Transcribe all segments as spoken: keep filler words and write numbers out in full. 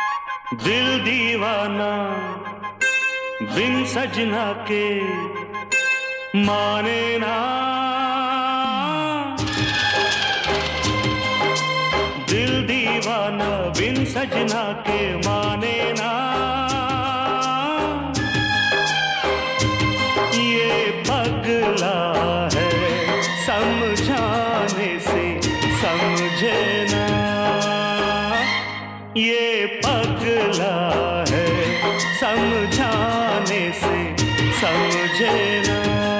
दिल दीवाना बिन सजना के माने ना। दिल दीवाना बिन सजना के माने ना। ये पगला है समझाने से समझे ना। ये पगला है समझाने से समझे ना।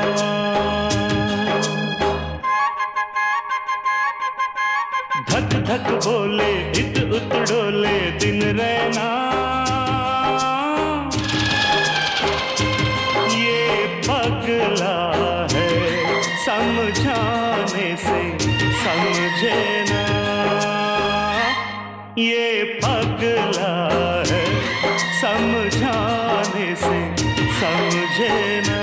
धक धक बोले इत उत डोले दिन रहना। ये पगला है समझाने से समझे ना। ये पगला है समझाने से समझे ना।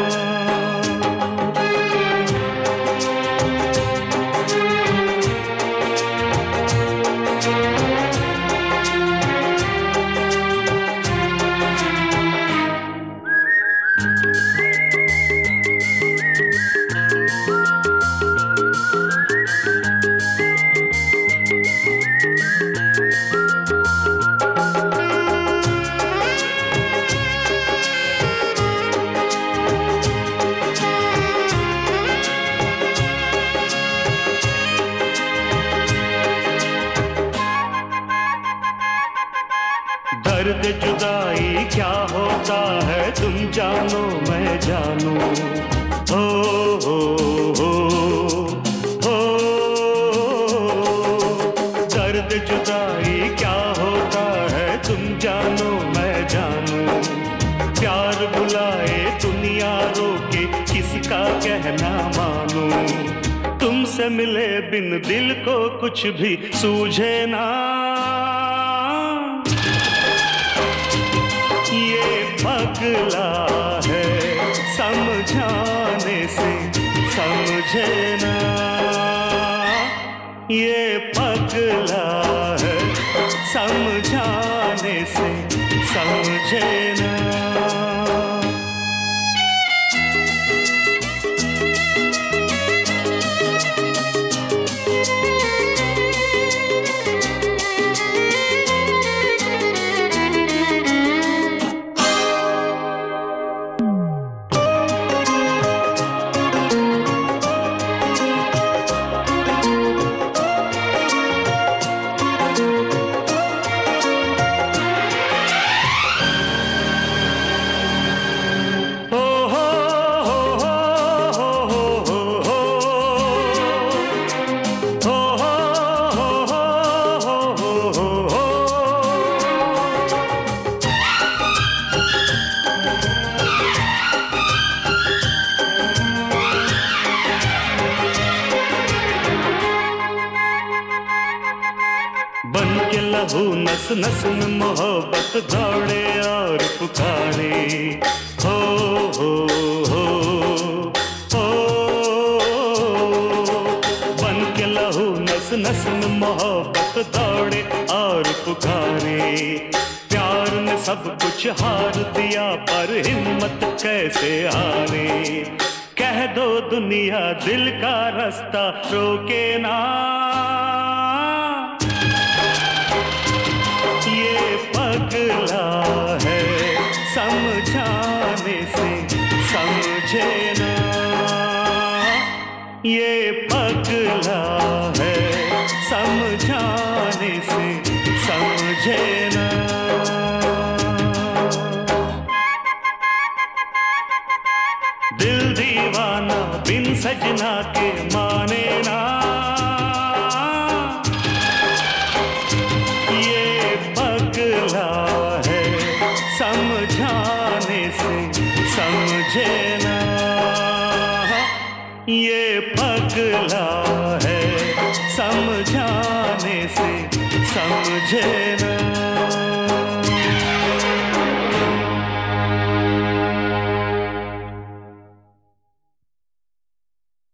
दर्द जुदाई क्या होता है तुम जानो मैं जानू। हो हो हो हो दर्द जुदाई क्या होता है तुम जानो मैं जानू। प्यार बुलाए दुनिया रोके किसका कहना मानू। तुमसे मिले बिन दिल को कुछ भी सूझे ना। पगला है समझाने से समझे ना। ये पगला है समझाने से समझे ना। बन के लहू नस नस में मोहब्बत दौड़े और पुकारे। हो हो हो हो बन के लहू नस नस में मोहब्बत दौड़े और पुकारे। प्यार ने सब कुछ हार दिया पर हिम्मत कैसे हारे। कह दो दुनिया दिल का रास्ता रोके ना। पगला है समझाने से समझे ना। ये पगला है समझाने से समझे ना। दिल दीवाना बिन सजना के माने ना। समझाने से समझे ना। ये पगला है